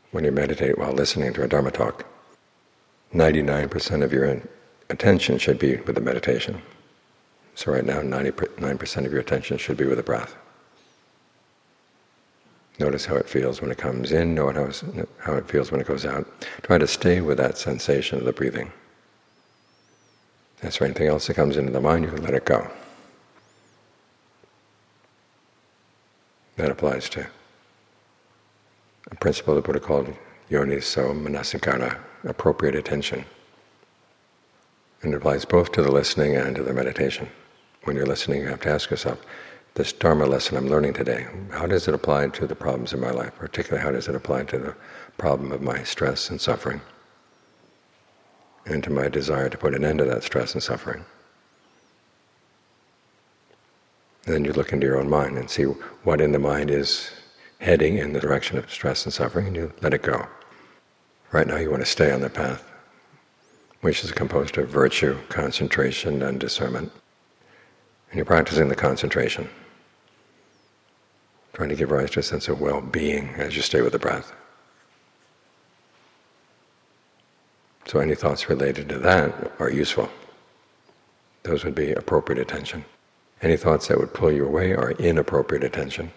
when you meditate while listening to a Dharma talk, 99% of your attention should be with the meditation. So right now, 99% of your attention should be with the breath. Notice how it feels when it comes in, notice how it feels when it goes out. Try to stay with that sensation of the breathing. As for anything else that comes into the mind, you can let it go. That applies to a principle the Buddha called yoniso manasikara, appropriate attention. And it applies both to the listening and to the meditation. When you're listening, you have to ask yourself, this Dharma lesson I'm learning today, how does it apply to the problems in my life? Particularly, how does it apply to the problem of my stress and suffering, and to my desire to put an end to that stress and suffering? And then you look into your own mind and see what in the mind is heading in the direction of stress and suffering, and you let it go. Right now you want to stay on the path, which is composed of virtue, concentration, and discernment. And you're practicing the concentration, trying to give rise to a sense of well-being as you stay with the breath. So any thoughts related to that are useful. Those would be appropriate attention. Any thoughts that would pull you away are inappropriate attention.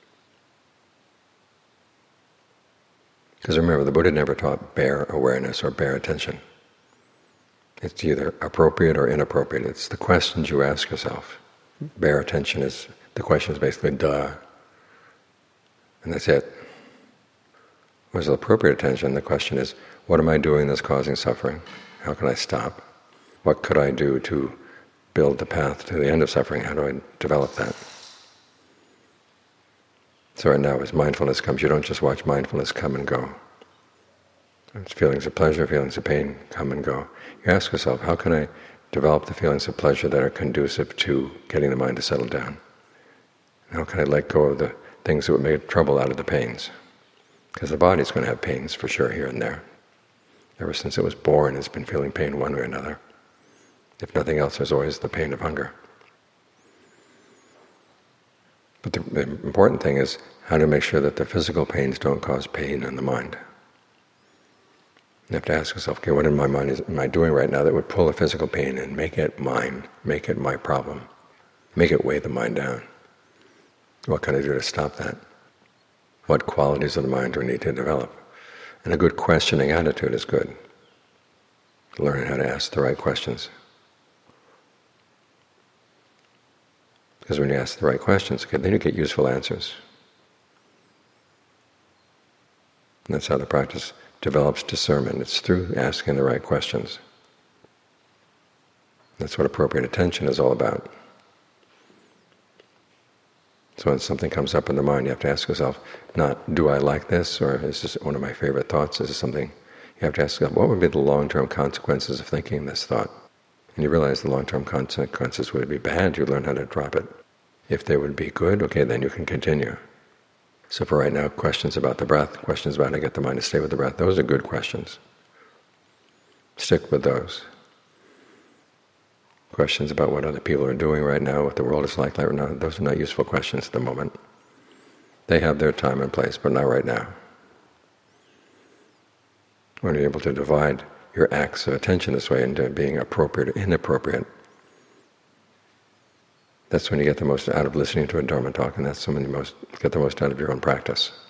Because remember, the Buddha never taught bare awareness or bare attention. It's either appropriate or inappropriate. It's the questions you ask yourself. Bare attention is, the question is basically duh, and that's it. Whereas appropriate attention, the question is, what am I doing that's causing suffering? How can I stop? What could I do to build the path to the end of suffering? How do I develop that? So right now, as mindfulness comes, you don't just watch mindfulness come and go. It's feelings of pleasure, feelings of pain come and go. You ask yourself, how can I develop the feelings of pleasure that are conducive to getting the mind to settle down? How can I let go of the things that would make trouble out of the pains? Because the body's going to have pains for sure here and there. Ever since it was born, it's been feeling pain one way or another. If nothing else, there's always the pain of hunger. But the important thing is how to make sure that the physical pains don't cause pain in the mind. You have to ask yourself, okay, what in my mind am I doing right now that would pull the physical pain and make it mine, make it my problem, make it weigh the mind down? What can I do to stop that? What qualities of the mind do we need to develop? And a good questioning attitude is good. Learning how to ask the right questions. Because when you ask the right questions, okay, then you get useful answers. And that's how the practice develops discernment. It's through asking the right questions. That's what appropriate attention is all about. So when something comes up in the mind, you have to ask yourself, not, do I like this, or is this one of my favorite thoughts? Is this something, you have to ask yourself, what would be the long-term consequences of thinking this thought? And you realize the long-term consequences would be bad, you learn how to drop it. If they would be good, okay, then you can continue. So for right now, questions about the breath, questions about how to get the mind to stay with the breath, those are good questions. Stick with those. Questions about what other people are doing right now, what the world is like right now, those are not useful questions at the moment. They have their time and place, but not right now. When you're able to divide your acts of attention this way into being appropriate or inappropriate, that's when you get the most out of listening to a Dharma talk, and that's when you get the most out of your own practice.